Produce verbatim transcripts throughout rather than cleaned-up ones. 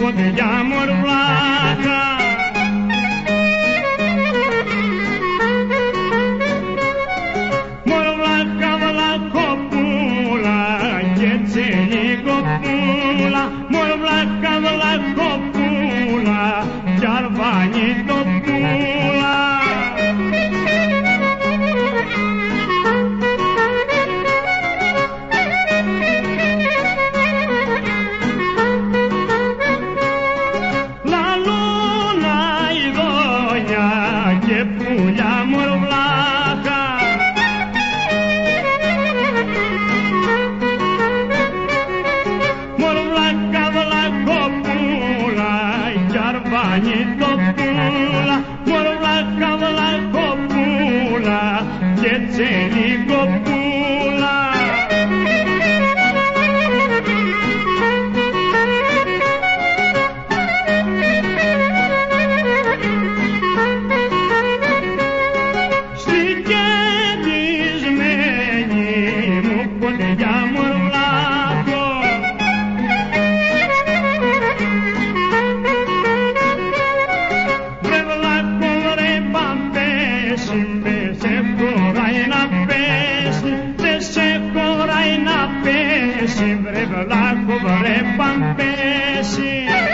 ποδιά μορβλάκα. Μορβλάκα βλακοπούλα και τσελικοπούλα, μορβλάκα βλακοπούλα κι αρβάνι το πούλα. Πουλιά μορβλάκα, μορβλάκα βλακοπούλα κι αρβάνι το πούλα, μορβλάκα βλακοπούλα και τσελικοπούλα. Ποδιά μορβλάκο, βρε βλάκο βρε παμπέσει, δε σε χωράει να πέσει, δε σε χωράει να πέσει, βρε βλάκο βρε παμπέσει.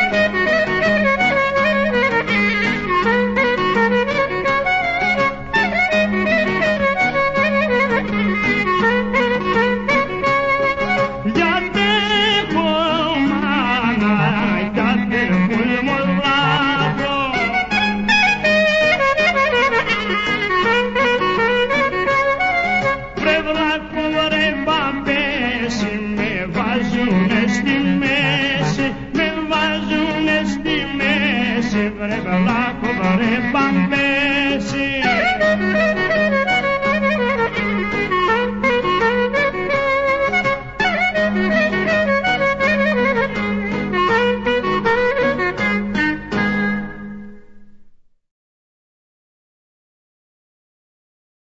Με βάζουνε στη μέση, με βάζουνε στη μέση, βρε βλάκο βρε παμπέση.